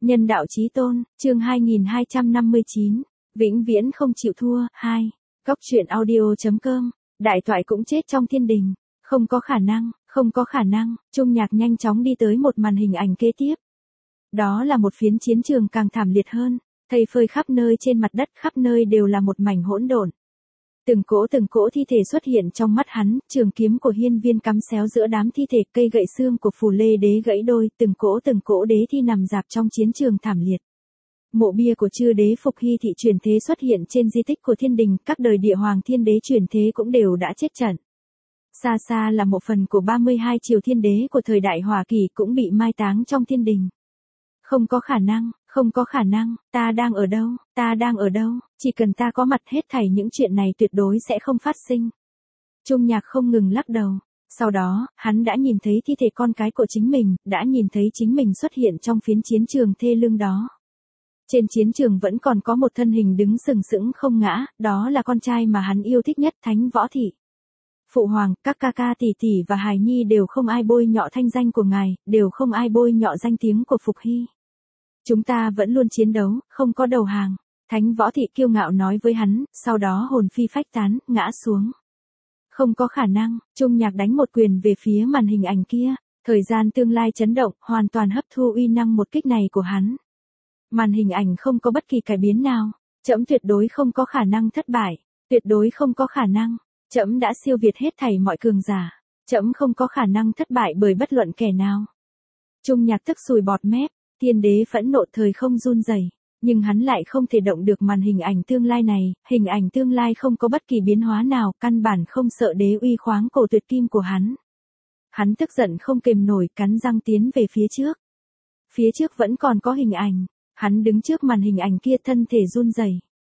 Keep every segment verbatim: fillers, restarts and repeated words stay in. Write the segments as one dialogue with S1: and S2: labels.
S1: Nhân đạo chí tôn, chương hai nghìn hai trăm năm mươi chín, vĩnh viễn không chịu thua, hai. Góc truyện audio.com, đại toại cũng chết trong thiên đình. Không có khả năng, không có khả năng, Trung Nhạc nhanh chóng đi tới một màn hình ảnh kế tiếp. Đó là một phiến chiến trường càng thảm liệt hơn, thây phơi khắp nơi trên mặt đất, khắp nơi đều là một mảnh hỗn độn. Từng cỗ từng cỗ thi thể xuất hiện trong mắt hắn, trường kiếm của hiên viên cắm xéo giữa đám thi thể, cây gậy xương của Phù Lê Đế gãy đôi, từng cỗ từng cỗ đế thi nằm rạp trong chiến trường thảm liệt. Mộ bia của chư đế Phục Hy thị chuyển thế xuất hiện trên di tích của thiên đình, các đời địa hoàng thiên đế chuyển thế cũng đều đã chết trận. Xa xa là một phần của ba mươi hai triều thiên đế của thời đại Hỏa Kỳ cũng bị mai táng trong thiên đình. Không có khả năng, không có khả năng, ta đang ở đâu, ta đang ở đâu, chỉ cần ta có mặt hết thảy những chuyện này tuyệt đối sẽ không phát sinh. Trung Nhạc không ngừng lắc đầu. Sau đó, hắn đã nhìn thấy thi thể con cái của chính mình, đã nhìn thấy chính mình xuất hiện trong phiến chiến trường thê lương đó. Trên chiến trường vẫn còn có một thân hình đứng sừng sững không ngã, đó là con trai mà hắn yêu thích nhất, Thánh Võ Thị. Phụ hoàng, các ca ca tỷ tỷ và hài nhi đều không ai bôi nhọ thanh danh của ngài, đều không ai bôi nhọ danh tiếng của Phục Hy. Chúng ta vẫn luôn chiến đấu, không có đầu hàng. Thánh Võ Thị kiêu ngạo nói với hắn, sau đó hồn phi phách tán, ngã xuống. Không có khả năng, Trung Nhạc đánh một quyền về phía màn hình ảnh kia. Thời gian tương lai chấn động, hoàn toàn hấp thu uy năng một kích này của hắn. Màn hình ảnh không có bất kỳ cải biến nào. Trẫm tuyệt đối không có khả năng thất bại. Tuyệt đối không có khả năng. Trẫm đã siêu việt hết thảy mọi cường giả. Trẫm không có khả năng thất bại bởi bất luận kẻ nào. Trung Nhạc tức sùi bọt mép. Thiên đế phẫn nộ thời không run rẩy, nhưng hắn lại không thể động được màn hình ảnh tương lai này, hình ảnh tương lai không có bất kỳ biến hóa nào, căn bản không sợ đế uy khoáng cổ tuyệt kim của hắn. Hắn tức giận không kềm nổi, cắn răng tiến về phía trước. Phía trước vẫn còn có hình ảnh, hắn đứng trước màn hình ảnh kia, thân thể run rẩy.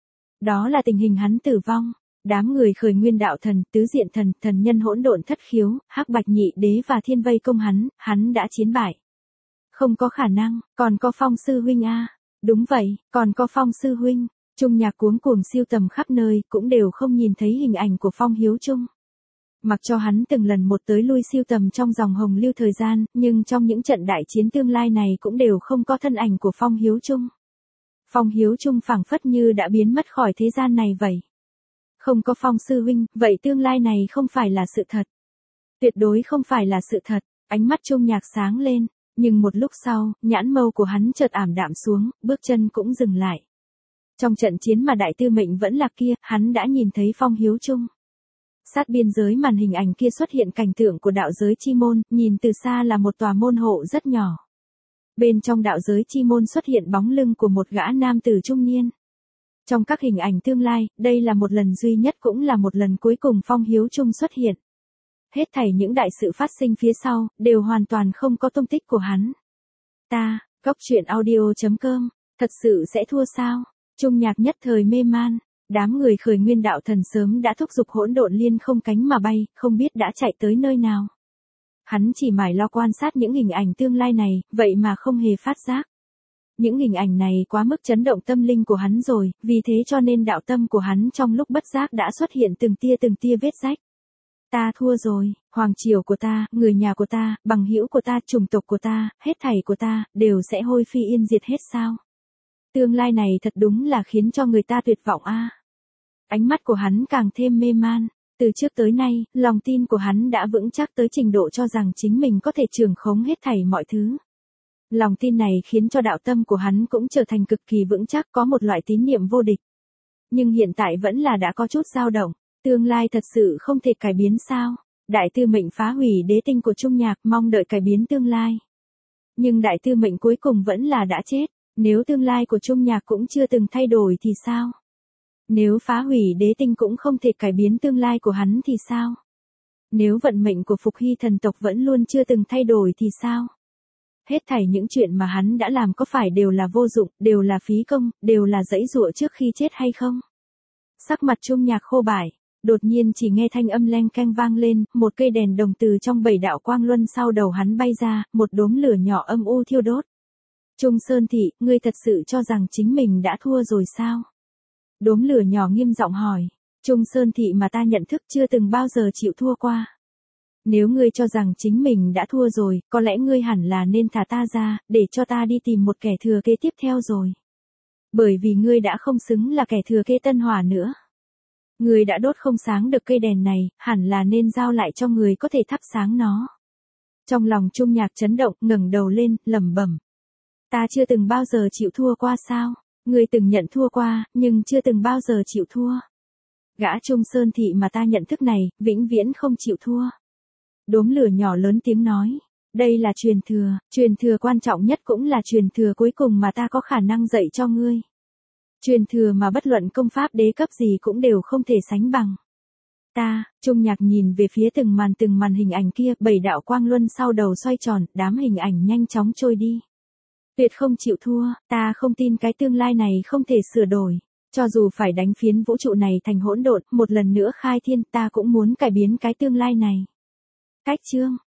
S1: Đó là tình hình hắn tử vong. Đám người khởi nguyên đạo thần, tứ diện thần, thần nhân hỗn độn thất khiếu, hắc bạch nhị đế và thiên vây công hắn, hắn đã chiến bại. Không có khả năng, còn có Phong sư huynh a. À. Đúng vậy, còn có Phong sư huynh. Trung Nhạc cuống cuồng siêu tầm khắp nơi, cũng đều không nhìn thấy hình ảnh của Phong Hiếu Trung. Mặc cho hắn từng lần một tới lui siêu tầm trong dòng hồng lưu thời gian, nhưng trong những trận đại chiến tương lai này cũng đều không có thân ảnh của Phong Hiếu Trung. Phong Hiếu Trung phảng phất như đã biến mất khỏi thế gian này vậy. Không có Phong sư huynh, vậy tương lai này không phải là sự thật. Tuyệt đối không phải là sự thật. Ánh mắt Trung Nhạc sáng lên. Nhưng một lúc sau, nhãn mâu của hắn chợt ảm đạm xuống, bước chân cũng dừng lại. Trong trận chiến mà đại tư mệnh vẫn lạc kia, hắn đã nhìn thấy Phong Hiếu Trung. Sát biên giới màn hình ảnh kia xuất hiện cảnh tượng của đạo giới chi môn, nhìn từ xa là một tòa môn hộ rất nhỏ. Bên trong đạo giới chi môn xuất hiện bóng lưng của một gã nam tử trung niên. Trong các hình ảnh tương lai, đây là một lần duy nhất cũng là một lần cuối cùng Phong Hiếu Trung xuất hiện. Hết thảy những đại sự phát sinh phía sau, đều hoàn toàn không có tung tích của hắn. Ta, góc truyện audio.com, thật sự sẽ thua sao? Trung Nhạc nhất thời mê man, đám người khởi nguyên đạo thần sớm đã thúc giục hỗn độn liên không cánh mà bay, không biết đã chạy tới nơi nào. Hắn chỉ mải lo quan sát những hình ảnh tương lai này, vậy mà không hề phát giác. Những hình ảnh này quá mức chấn động tâm linh của hắn rồi, vì thế cho nên đạo tâm của hắn trong lúc bất giác đã xuất hiện từng tia từng tia vết rách. Ta thua rồi, hoàng triều của ta, người nhà của ta, bằng hữu của ta, chủng tộc của ta, hết thảy của ta, đều sẽ hôi phi yên diệt hết sao? Tương lai này thật đúng là khiến cho người ta tuyệt vọng a. À. Ánh mắt của hắn càng thêm mê man, từ trước tới nay, lòng tin của hắn đã vững chắc tới trình độ cho rằng chính mình có thể trường khống hết thảy mọi thứ. Lòng tin này khiến cho đạo tâm của hắn cũng trở thành cực kỳ vững chắc, có một loại tín niệm vô địch. Nhưng hiện tại vẫn là đã có chút dao động. Tương lai thật sự không thể cải biến sao? Đại tư mệnh phá hủy đế tinh của Trung Nhạc, mong đợi cải biến tương lai. Nhưng đại tư mệnh cuối cùng vẫn là đã chết. Nếu tương lai của Trung Nhạc cũng chưa từng thay đổi thì sao? Nếu phá hủy đế tinh cũng không thể cải biến tương lai của hắn thì sao? Nếu vận mệnh của Phục Hy thần tộc vẫn luôn chưa từng thay đổi thì sao? Hết thảy những chuyện mà hắn đã làm có phải đều là vô dụng, đều là phí công, đều là giãy giụa trước khi chết hay không? Sắc mặt Trung Nhạc khô bại. Đột nhiên chỉ nghe thanh âm leng keng vang lên, một cây đèn đồng từ trong bảy đạo quang luân sau đầu hắn bay ra, một đốm lửa nhỏ âm u thiêu đốt. Trung Sơn Thị, ngươi thật sự cho rằng chính mình đã thua rồi sao? Đốm lửa nhỏ nghiêm giọng hỏi. Trung Sơn Thị mà ta nhận thức chưa từng bao giờ chịu thua qua. Nếu ngươi cho rằng chính mình đã thua rồi, có lẽ ngươi hẳn là nên thả ta ra, để cho ta đi tìm một kẻ thừa kế tiếp theo rồi. Bởi vì ngươi đã không xứng là kẻ thừa kế Tân Hỏa nữa. Ngươi đã đốt không sáng được cây đèn này, hẳn là nên giao lại cho người có thể thắp sáng nó. Trong lòng Trung Nhạc chấn động, ngẩng đầu lên, lẩm bẩm. Ta chưa từng bao giờ chịu thua qua sao? Ngươi từng nhận thua qua, nhưng chưa từng bao giờ chịu thua. Gã Trung Sơn Thị mà ta nhận thức này, vĩnh viễn không chịu thua. Đốm lửa nhỏ lớn tiếng nói. Đây là truyền thừa, truyền thừa quan trọng nhất cũng là truyền thừa cuối cùng mà ta có khả năng dạy cho ngươi. Truyền thừa mà bất luận công pháp đế cấp gì cũng đều không thể sánh bằng. Ta, Trung Nhạc nhìn về phía từng màn từng màn hình ảnh kia, bảy đạo quang luân sau đầu xoay tròn, đám hình ảnh nhanh chóng trôi đi. Tuyệt không chịu thua, ta không tin cái tương lai này không thể sửa đổi. Cho dù phải đánh phiến vũ trụ này thành hỗn độn, một lần nữa khai thiên, ta cũng muốn cải biến cái tương lai này. Cách chương